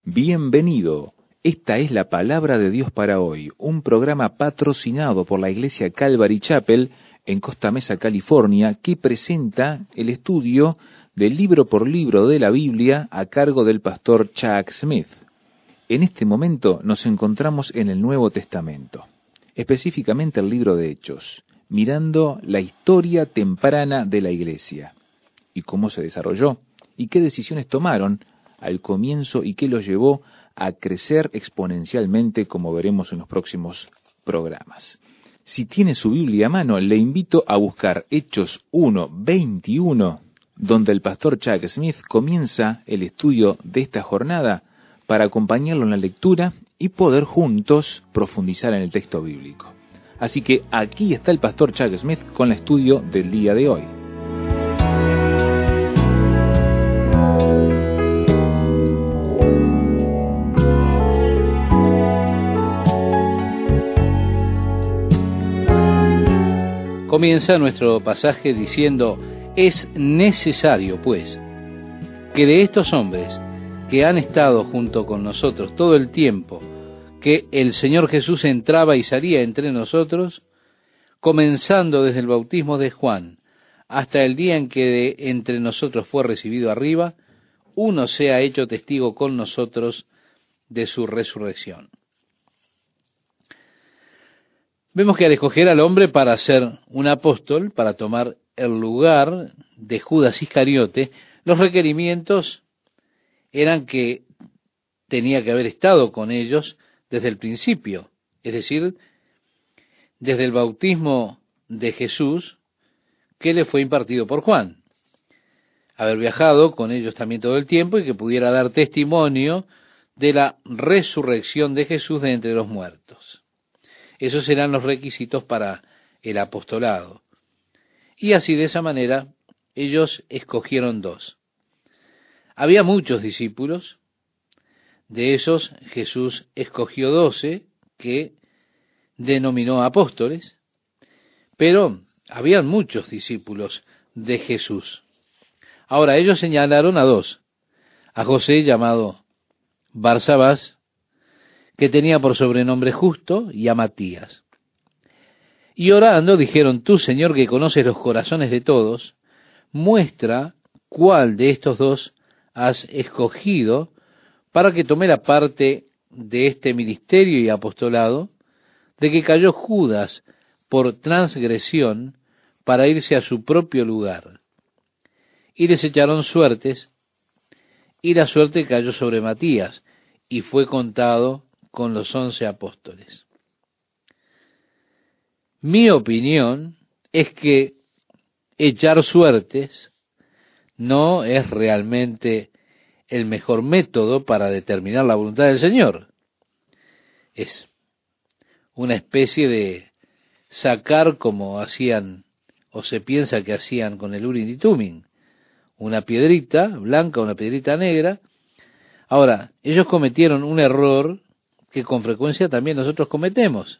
Bienvenido. Esta es la palabra de Dios para hoy, un programa patrocinado por la Iglesia Calvary Chapel en Costa Mesa, California, que presenta el estudio del libro por libro de la Biblia a cargo del pastor Chuck Smith. En este momento nos encontramos en el Nuevo Testamento, específicamente el libro de Hechos, mirando la historia temprana de la Iglesia y cómo se desarrolló y qué decisiones tomaron al comienzo y qué los llevó a crecer exponencialmente, como veremos en los próximos programas. Si tiene su Biblia a mano, le invito a buscar Hechos 1:21, donde el pastor Chuck Smith comienza el estudio de esta jornada para acompañarlo en la lectura y poder juntos profundizar en el texto bíblico. Así que aquí está el pastor Chuck Smith con el estudio del día de hoy. Comienza nuestro pasaje diciendo: es necesario, pues, que de estos hombres que han estado junto con nosotros todo el tiempo que el Señor Jesús entraba y salía entre nosotros, comenzando desde el bautismo de Juan hasta el día en que de entre nosotros fue recibido arriba, uno sea hecho testigo con nosotros de su resurrección. Vemos que al escoger al hombre para ser un apóstol, para tomar el lugar de Judas Iscariote, los requerimientos eran que tenía que haber estado con ellos desde el principio, es decir, desde el bautismo de Jesús que le fue impartido por Juan, haber viajado con ellos también todo el tiempo y que pudiera dar testimonio de la resurrección de Jesús de entre los muertos. Esos eran los requisitos para el apostolado. Y así, de esa manera, ellos escogieron dos. Había muchos discípulos. De esos, Jesús escogió 12, que denominó apóstoles. Pero habían muchos discípulos de Jesús. Ahora, ellos señalaron a dos. A José, llamado Barsabás, que tenía por sobrenombre Justo, y a Matías. Y orando dijeron: tú, Señor, que conoces los corazones de todos, muestra cuál de estos dos has escogido para que tome la parte de este ministerio y apostolado, de que cayó Judas por transgresión para irse a su propio lugar. Y les echaron suertes, y la suerte cayó sobre Matías, y fue contado con los 11 apóstoles. Mi opinión es que echar suertes no es realmente el mejor método para determinar la voluntad del Señor. Es una especie de sacar, como hacían o se piensa que hacían con el Urim y Tumim, una piedrita blanca, una piedrita negra. Ahora, ellos cometieron un error que con frecuencia también nosotros cometemos.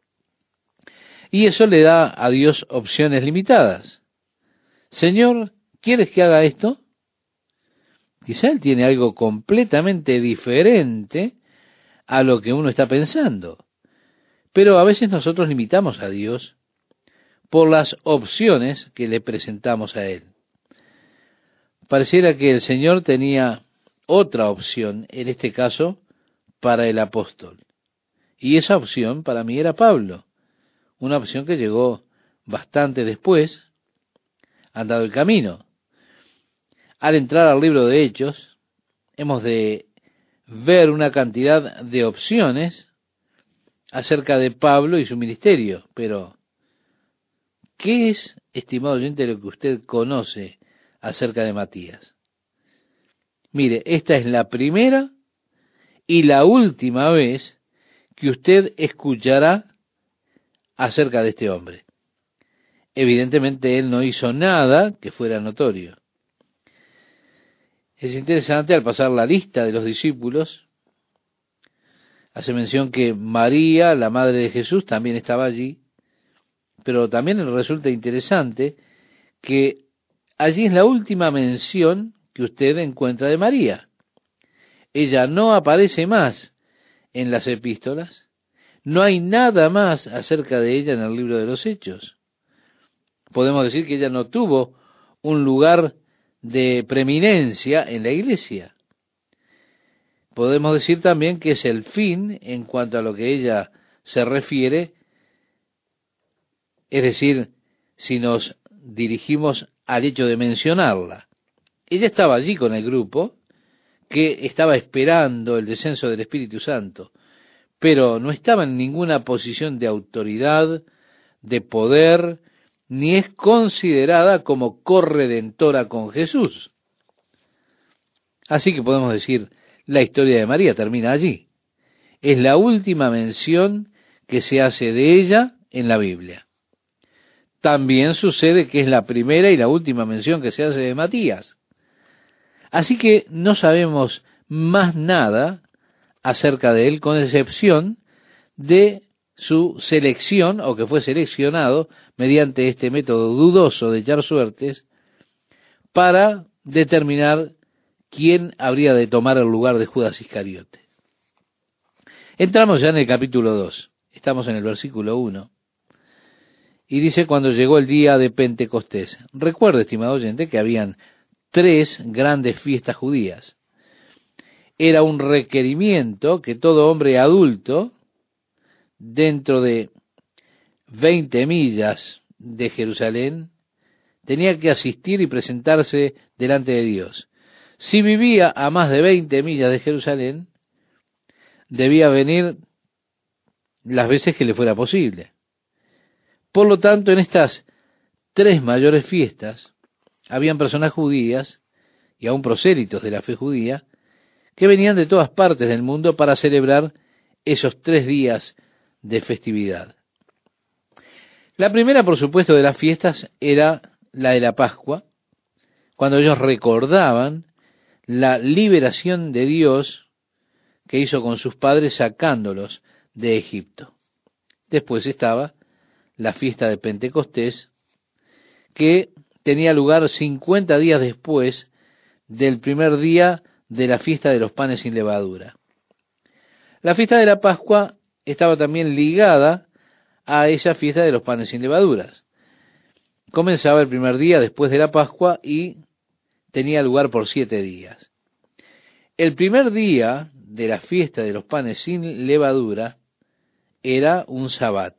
Y eso le da a Dios opciones limitadas. Señor, ¿quieres que haga esto? Quizá Él tiene algo completamente diferente a lo que uno está pensando. Pero a veces nosotros limitamos a Dios por las opciones que le presentamos a Él. Pareciera que el Señor tenía otra opción, en este caso, para el apóstol. Y esa opción para mí era Pablo, una opción que llegó bastante después, andado el camino. Al entrar al libro de Hechos, hemos de ver una cantidad de opciones acerca de Pablo y su ministerio. Pero, ¿qué es, estimado oyente, lo que usted conoce acerca de Matías? Mire, esta es la primera y la última vez que usted escuchará acerca de este hombre. Evidentemente él no hizo nada que fuera notorio. Es interesante, al pasar la lista de los discípulos, hace mención que María, la madre de Jesús, también estaba allí, pero también resulta interesante que allí es la última mención que usted encuentra de María. ella no aparece más en las epístolas. No hay nada más acerca de ella en el libro de los Hechos. Podemos decir que ella no tuvo un lugar de preeminencia en la iglesia. Podemos decir también que es el fin en cuanto a lo que ella se refiere, es decir, si nos dirigimos al hecho de mencionarla. Ella estaba allí con el grupo que estaba esperando el descenso del Espíritu Santo, pero no estaba en ninguna posición de autoridad, de poder, ni es considerada como corredentora con Jesús. Así que podemos decir, la historia de María termina allí. Es la última mención que se hace de ella en la Biblia. También sucede que es la primera y la última mención que se hace de Matías. Así que no sabemos más nada acerca de él, con excepción de su selección, o que fue seleccionado mediante este método dudoso de echar suertes, para determinar quién habría de tomar el lugar de Judas Iscariote. Entramos ya en el capítulo 2, estamos en el versículo 1, y dice: cuando llegó el día de Pentecostés. Recuerde, estimado oyente, que habían 3 grandes fiestas judías. Era un requerimiento que todo hombre adulto, dentro de 20 millas de Jerusalén, tenía que asistir y presentarse delante de Dios. Si vivía a más de 20 millas de Jerusalén, debía venir las veces que le fuera posible. Por lo tanto, en estas 3 mayores fiestas, habían personas judías, y aún prosélitos de la fe judía, que venían de todas partes del mundo para celebrar esos 3 días de festividad. La primera, por supuesto, de las fiestas era la de la Pascua, cuando ellos recordaban la liberación de Dios que hizo con sus padres sacándolos de Egipto. Después estaba la fiesta de Pentecostés, que tenía lugar 50 días después del primer día de la fiesta de los panes sin levadura. La fiesta de la Pascua estaba también ligada a esa fiesta de los panes sin levaduras. Comenzaba el primer día después de la Pascua y tenía lugar por 7 días. El primer día de la fiesta de los panes sin levadura era un sabbat.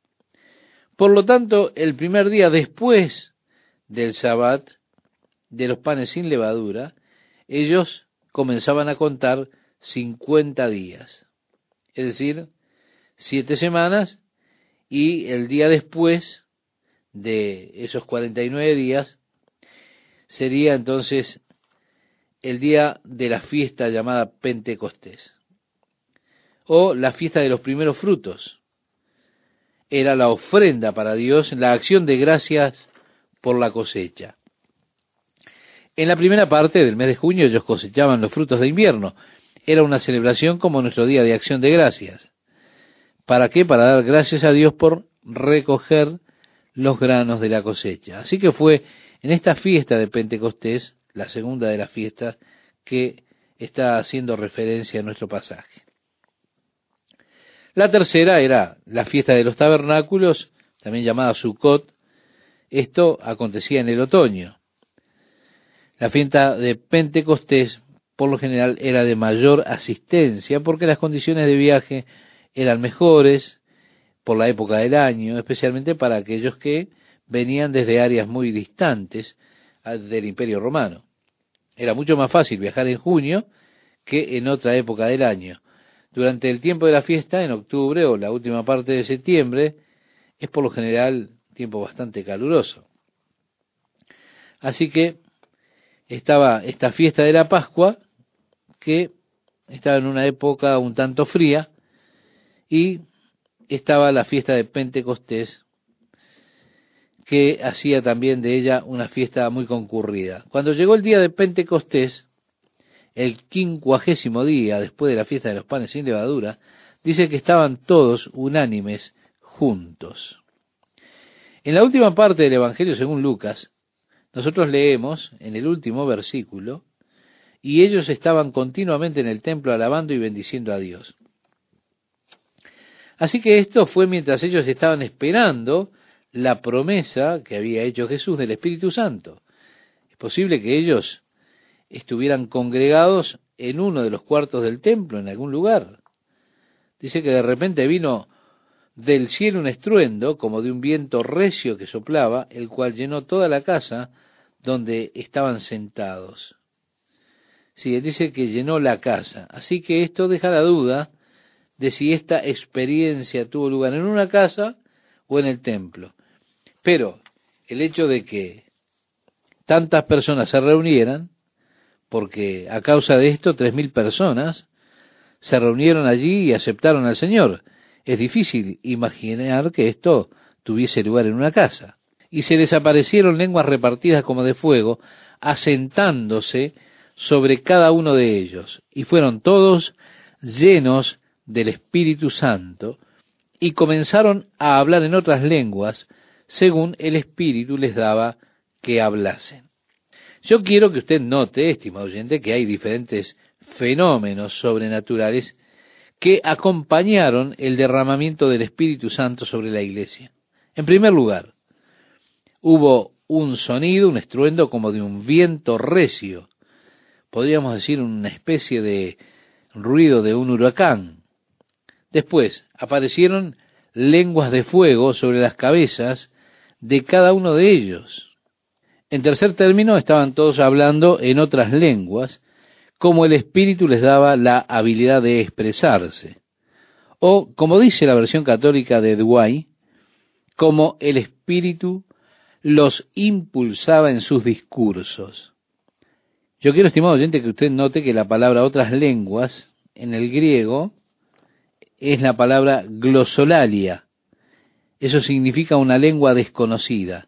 Por lo tanto, el primer día después del sabbat de los panes sin levadura, ellos comenzaban a contar 50 días, es decir, 7 semanas, y el día después de esos 49 días sería entonces el día de la fiesta llamada Pentecostés, o la fiesta de los primeros frutos. Era la ofrenda para Dios, la acción de gracias por la cosecha. En la primera parte del mes de junio ellos cosechaban los frutos de invierno. Era una celebración como nuestro día de acción de gracias. ¿Para qué? Para dar gracias a Dios por recoger los granos de la cosecha. Así que fue en esta fiesta de Pentecostés, la segunda de las fiestas, que está haciendo referencia a nuestro pasaje. La tercera era la fiesta de los tabernáculos, también llamada Sukkot. Esto acontecía en el otoño. La fiesta de Pentecostés, por lo general, era de mayor asistencia porque las condiciones de viaje eran mejores por la época del año, especialmente para aquellos que venían desde áreas muy distantes del Imperio Romano. Era mucho más fácil viajar en junio que en otra época del año. Durante el tiempo de la fiesta, en octubre o la última parte de septiembre, es por lo general tiempo bastante caluroso. Así que estaba esta fiesta de la Pascua, que estaba en una época un tanto fría, y estaba la fiesta de Pentecostés, que hacía también de ella una fiesta muy concurrida. Cuando llegó el día de Pentecostés, el 50º día después de la fiesta de los panes sin levadura, dice que estaban todos unánimes juntos. En la última parte del Evangelio según Lucas, nosotros leemos en el último versículo, y ellos estaban continuamente en el templo alabando y bendiciendo a Dios. Así que esto fue mientras ellos estaban esperando la promesa que había hecho Jesús del Espíritu Santo. Es posible que ellos estuvieran congregados en uno de los cuartos del templo, en algún lugar. Dice que de repente vino del cielo un estruendo, como de un viento recio que soplaba, el cual llenó toda la casa donde estaban sentados. Sí, él dice que llenó la casa. Así que esto deja la duda de si esta experiencia tuvo lugar en una casa o en el templo. Pero el hecho de que tantas personas se reunieran, porque a causa de esto 3.000 personas se reunieron allí y aceptaron al Señor. Es difícil imaginar que esto tuviese lugar en una casa. Y se les aparecieron lenguas repartidas como de fuego, asentándose sobre cada uno de ellos. Y fueron todos llenos del Espíritu Santo, y comenzaron a hablar en otras lenguas, según el Espíritu les daba que hablasen. Yo quiero que usted note, estimado oyente, que hay diferentes fenómenos sobrenaturales que acompañaron el derramamiento del Espíritu Santo sobre la iglesia. En primer lugar, hubo un sonido, un estruendo como de un viento recio, podríamos decir una especie de ruido de un huracán. Después aparecieron lenguas de fuego sobre las cabezas de cada uno de ellos. En tercer término, estaban todos hablando en otras lenguas, como el Espíritu les daba la habilidad de expresarse. O, como dice la versión católica de Dwight, como el Espíritu los impulsaba en sus discursos. Yo quiero, estimado oyente, que usted note que la palabra otras lenguas, en el griego, es la palabra glosolalia. Eso significa una lengua desconocida.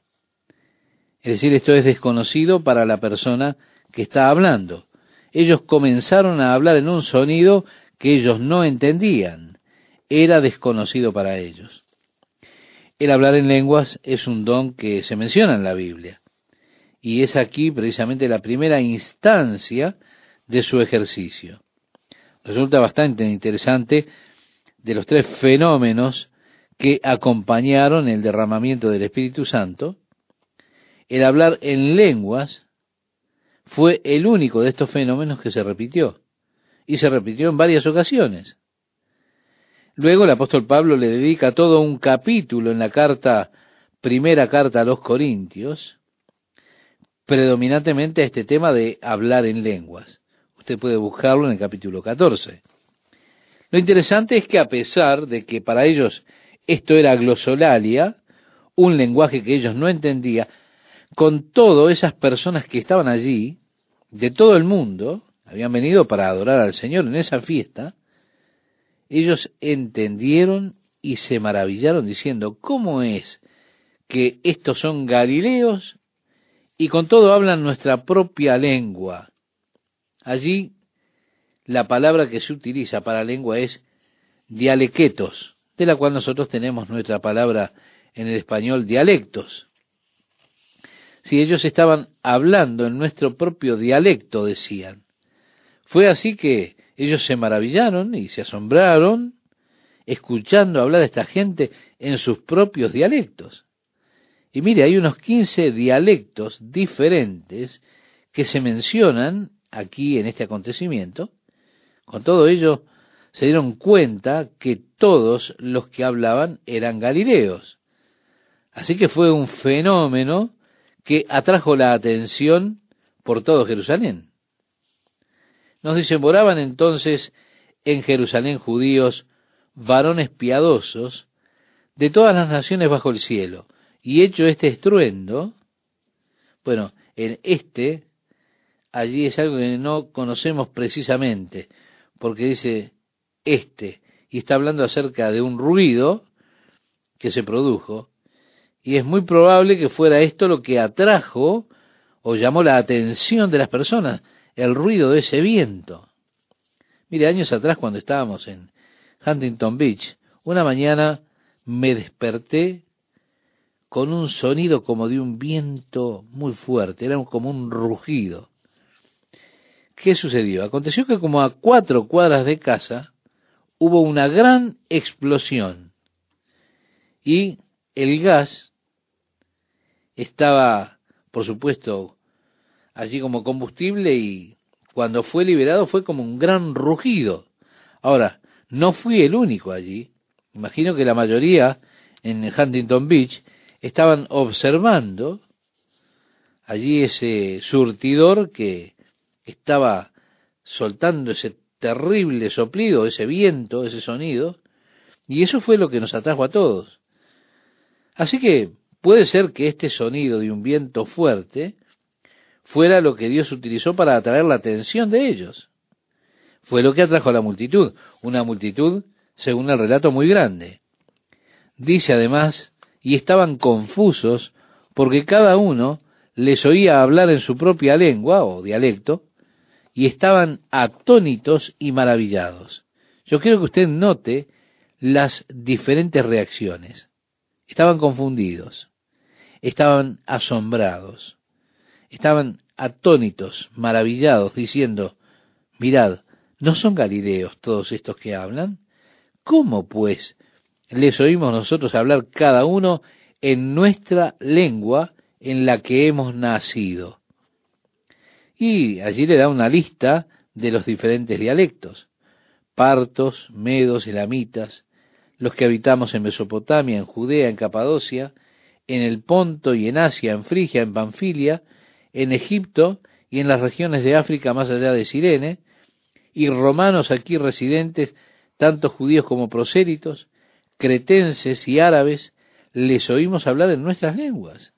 Es decir, esto es desconocido para la persona que está hablando. Ellos comenzaron a hablar en un sonido que ellos no entendían. Era desconocido para ellos. El hablar en lenguas es un don que se menciona en la Biblia. Y es aquí precisamente la primera instancia de su ejercicio. Resulta bastante interesante de los tres fenómenos que acompañaron el derramamiento del Espíritu Santo. El hablar en lenguas fue el único de estos fenómenos que se repitió, y se repitió en varias ocasiones. Luego el apóstol Pablo le dedica todo un capítulo en la primera carta a los Corintios, predominantemente a este tema de hablar en lenguas. Usted puede buscarlo en el capítulo 14. Lo interesante es que a pesar de que para ellos esto era glosolalia, un lenguaje que ellos no entendían, con todo esas personas que estaban allí, de todo el mundo, habían venido para adorar al Señor en esa fiesta, ellos entendieron y se maravillaron diciendo, ¿cómo es que estos son galileos y con todo hablan nuestra propia lengua? Allí la palabra que se utiliza para lengua es dialequetos, de la cual nosotros tenemos nuestra palabra en el español dialectos. Si ellos estaban hablando en nuestro propio dialecto, decían. Fue así que ellos se maravillaron y se asombraron escuchando hablar a esta gente en sus propios dialectos. Y mire, hay unos 15 dialectos diferentes que se mencionan aquí en este acontecimiento. Con todo ello, se dieron cuenta que todos los que hablaban eran galileos. Así que fue un fenómeno que atrajo la atención por todo Jerusalén. Nos dice, moraban entonces en Jerusalén judíos, varones piadosos, de todas las naciones bajo el cielo. Y hecho este estruendo, bueno, allí es algo que no conocemos precisamente, porque dice y está hablando acerca de un ruido que se produjo, y es muy probable que fuera esto lo que atrajo o llamó la atención de las personas, el ruido de ese viento. Mire, años atrás cuando estábamos en Huntington Beach, una mañana me desperté con un sonido como de un viento muy fuerte, era como un rugido. ¿qué sucedió? Aconteció que como a 4 cuadras de casa hubo una gran explosión y el gas estaba, por supuesto, allí como combustible y cuando fue liberado fue como un gran rugido. Ahora, no fui el único allí. Imagino que la mayoría en Huntington Beach estaban observando allí ese surtidor que estaba soltando ese terrible soplido, ese viento, ese sonido, y eso fue lo que nos atrajo a todos. Así que puede ser que este sonido de un viento fuerte fuera lo que Dios utilizó para atraer la atención de ellos. Fue lo que atrajo a la multitud, una multitud, según el relato, muy grande. Dice además, y estaban confusos porque cada uno les oía hablar en su propia lengua o dialecto, y estaban atónitos y maravillados. Yo quiero que usted note las diferentes reacciones. Estaban confundidos, estaban asombrados, estaban atónitos, maravillados, diciendo, mirad, ¿no son galileos todos estos que hablan? ¿Cómo, pues, les oímos nosotros hablar cada uno en nuestra lengua en la que hemos nacido? Y allí le da una lista de los diferentes dialectos: partos, medos, elamitas, los que habitamos en Mesopotamia, en Judea, en Capadocia, en el Ponto y en Asia, en Frigia, en Panfilia, en Egipto y en las regiones de África más allá de Cirene, y romanos aquí residentes, tanto judíos como prosélitos, cretenses y árabes, les oímos hablar en nuestras lenguas.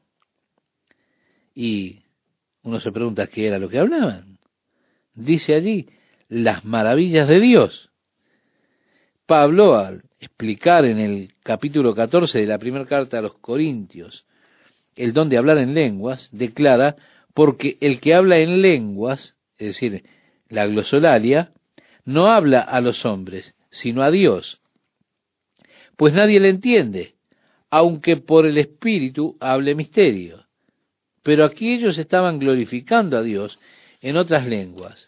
Y uno se pregunta qué era lo que hablaban. Dice allí, las maravillas de Dios. Pablo, al explicar en el capítulo 14 de la primera carta a los Corintios el don de hablar en lenguas, declara, porque el que habla en lenguas, es decir, la glosolalia, no habla a los hombres, sino a Dios, pues nadie le entiende, aunque por el Espíritu hable misterio. Pero aquí ellos estaban glorificando a Dios en otras lenguas.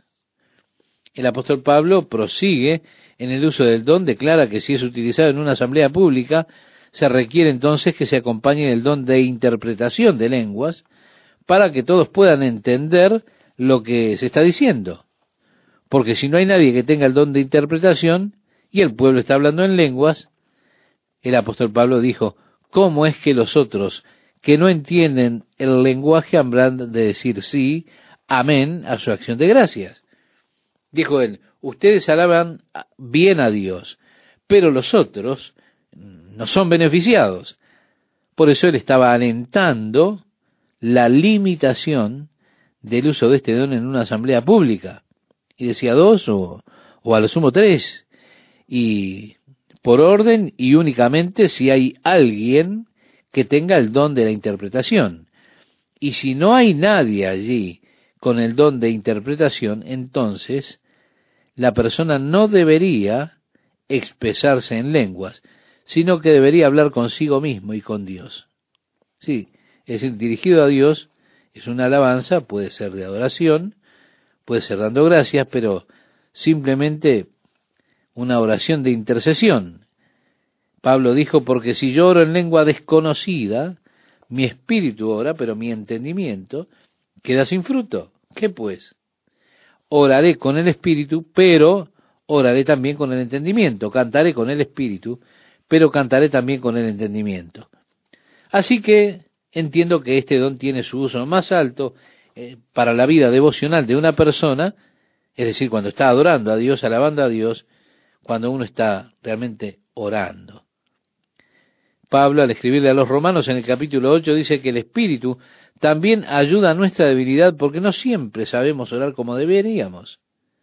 El apóstol Pablo prosigue en el uso del don, declara que si es utilizado en una asamblea pública, se requiere entonces que se acompañe del don de interpretación de lenguas, para que todos puedan entender lo que se está diciendo. Porque si no hay nadie que tenga el don de interpretación, y el pueblo está hablando en lenguas, el apóstol Pablo dijo, ¿cómo es que los otros que no entienden el lenguaje habrán de decir sí, amén, a su acción de gracias? Dijo él, ustedes alaban bien a Dios, pero los otros no son beneficiados. Por eso él estaba alentando la limitación del uso de este don en una asamblea pública. Y decía 2 o a lo sumo 3. Y por orden y únicamente si hay alguien que tenga el don de la interpretación. Y si no hay nadie allí con el don de interpretación, entonces la persona no debería expresarse en lenguas, sino que debería hablar consigo mismo y con Dios. Sí, es decir, dirigido a Dios, es una alabanza, puede ser de adoración, puede ser dando gracias, pero simplemente una oración de intercesión. Pablo dijo, porque si yo oro en lengua desconocida, mi espíritu ora, pero mi entendimiento queda sin fruto. ¿Qué pues? Oraré con el espíritu, pero oraré también con el entendimiento. Cantaré con el espíritu, pero cantaré también con el entendimiento. Así que entiendo que este don tiene su uso más alto para la vida devocional de una persona, es decir, cuando está adorando a Dios, alabando a Dios, cuando uno está realmente orando. Pablo, al escribirle a los romanos en el capítulo 8, dice que el Espíritu también ayuda a nuestra debilidad porque no siempre sabemos orar como deberíamos.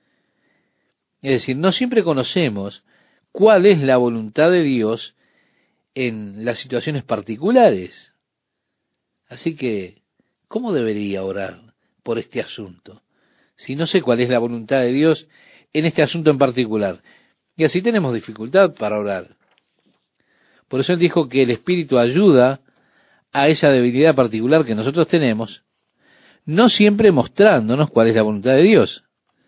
Es decir, no siempre conocemos cuál es la voluntad de Dios en las situaciones particulares. Así que, ¿cómo debería orar por este asunto? Si no sé cuál es la voluntad de Dios en este asunto en particular. Y así tenemos dificultad para orar. Por eso él dijo que el Espíritu ayuda a esa debilidad particular que nosotros tenemos, no siempre mostrándonos cuál es la voluntad de Dios.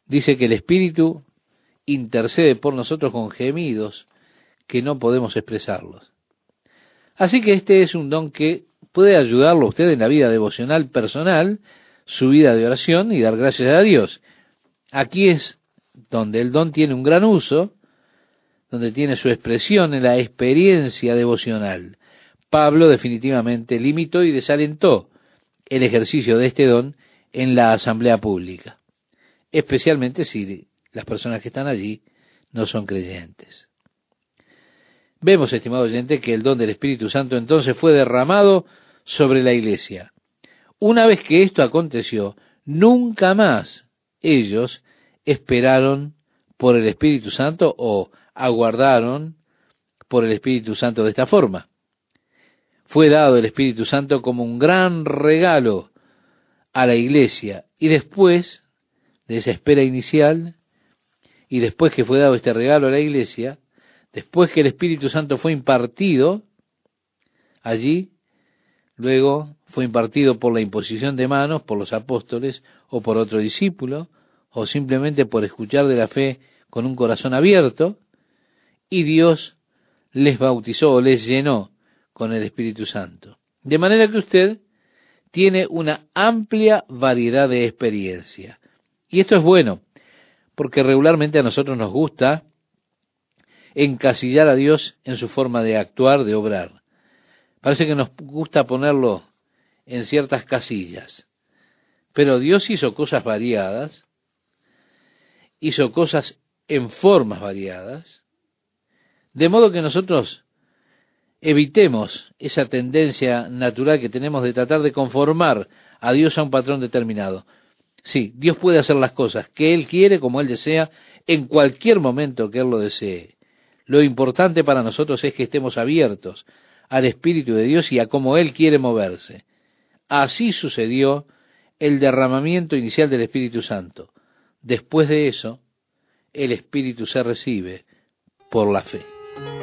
dice que el Espíritu intercede por nosotros con gemidos que no podemos expresarlos. Así que este es un don que puede ayudarlo a usted en la vida devocional personal, su vida de oración y dar gracias a Dios. Aquí es donde el don tiene un gran uso, donde tiene su expresión en la experiencia devocional. Pablo definitivamente limitó y desalentó el ejercicio de este don en la asamblea pública, especialmente si las personas que están allí no son creyentes. Vemos, estimado oyente, que el don del Espíritu Santo entonces fue derramado sobre la iglesia. Una vez que esto aconteció, nunca más ellos esperaron por el Espíritu Santo o aguardaron por el Espíritu Santo de esta forma. Fue dado el Espíritu Santo como un gran regalo a la iglesia, y después de esa espera inicial, y después que fue dado este regalo a la iglesia, después que el Espíritu Santo fue impartido allí, luego fue impartido por la imposición de manos, por los apóstoles o por otro discípulo, o simplemente por escuchar de la fe con un corazón abierto, y Dios les bautizó o les llenó con el Espíritu Santo. De manera que usted tiene una amplia variedad de experiencia. Y esto es bueno, porque regularmente a nosotros nos gusta encasillar a Dios en su forma de actuar, de obrar. Parece que nos gusta ponerlo en ciertas casillas. Pero Dios hizo cosas variadas, hizo cosas en formas variadas, de modo que nosotros evitemos esa tendencia natural que tenemos de tratar de conformar a Dios a un patrón determinado. Sí, Dios puede hacer las cosas que Él quiere, como Él desea, en cualquier momento que Él lo desee. Lo importante para nosotros es que estemos abiertos al Espíritu de Dios y a cómo Él quiere moverse. Así sucedió el derramamiento inicial del Espíritu Santo. Después de eso, el Espíritu se recibe por la fe.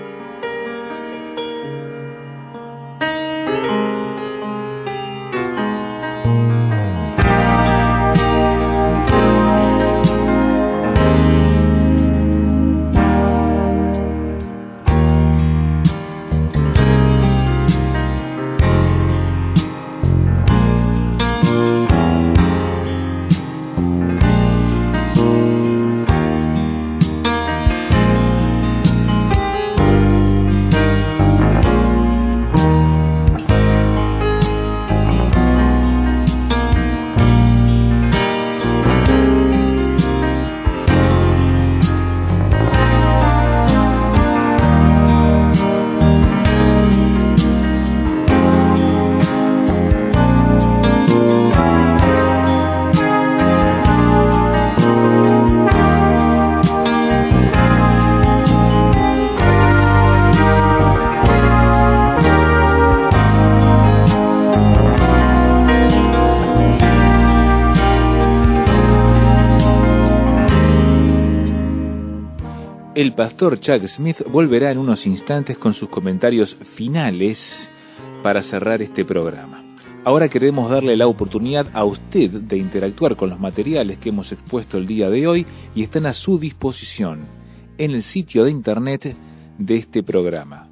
El pastor Chuck Smith volverá en unos instantes con sus comentarios finales para cerrar este programa. Ahora queremos darle la oportunidad a usted de interactuar con los materiales que hemos expuesto el día de hoy y están a su disposición en el sitio de internet de este programa,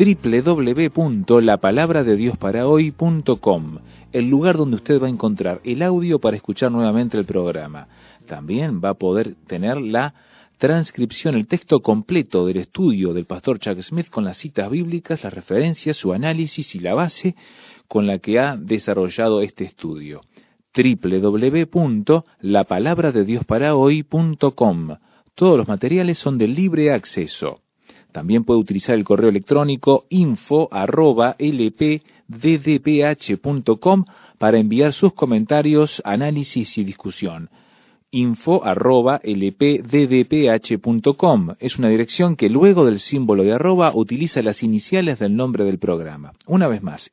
www.lapalabradediosparahoy.com, el lugar donde usted va a encontrar el audio para escuchar nuevamente el programa. También va a poder tener la transcripción, el texto completo del estudio del pastor Chuck Smith con las citas bíblicas, las referencias, su análisis y la base con la que ha desarrollado este estudio. www.lapalabradediosparahoy.com. Todos los materiales son de libre acceso. También puede utilizar el correo electrónico info@lpddph.com para enviar sus comentarios, análisis y discusión. info@lpddph.com. Es una dirección que luego del símbolo de arroba utiliza las iniciales del nombre del programa. Una vez más,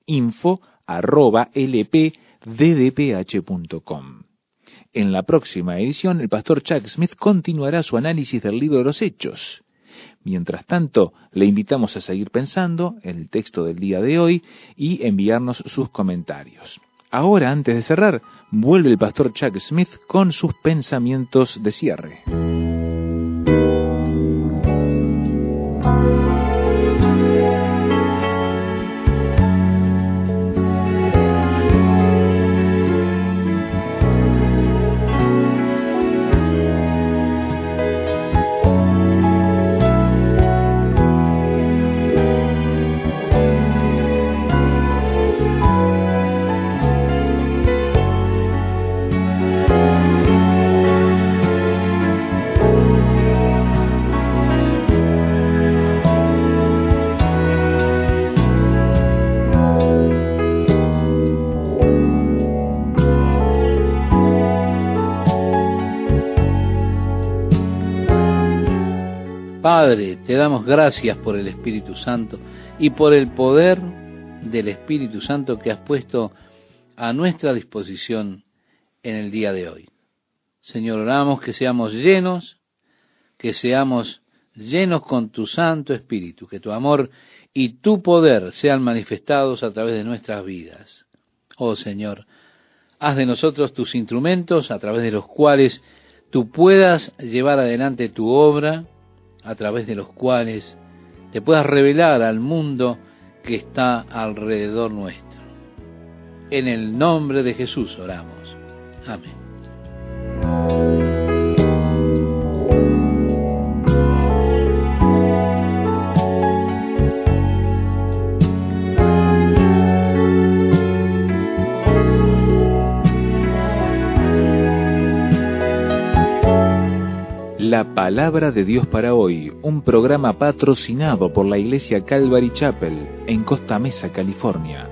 info@lpddph.com. En la próxima edición, el pastor Chuck Smith continuará su análisis del libro de los Hechos. Mientras tanto, le invitamos a seguir pensando en el texto del día de hoy y enviarnos sus comentarios. Ahora, antes de cerrar, vuelve el pastor Chuck Smith con sus pensamientos de cierre. Padre, te damos gracias por el Espíritu Santo y por el poder del Espíritu Santo que has puesto a nuestra disposición en el día de hoy. Señor, oramos que seamos llenos con tu Santo Espíritu, que tu amor y tu poder sean manifestados a través de nuestras vidas. Oh Señor, haz de nosotros tus instrumentos a través de los cuales tú puedas llevar adelante tu obra, a través de los cuales te puedas revelar al mundo que está alrededor nuestro. En el nombre de Jesús oramos. Amén. La Palabra de Dios para hoy, un programa patrocinado por la Iglesia Calvary Chapel en Costa Mesa, California.